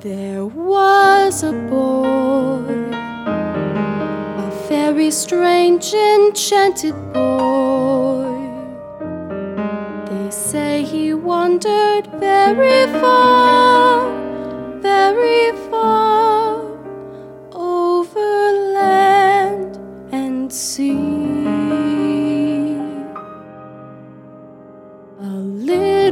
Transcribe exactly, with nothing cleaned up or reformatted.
There was a boy, a very strange, enchanted boy. They say he wandered very far, very far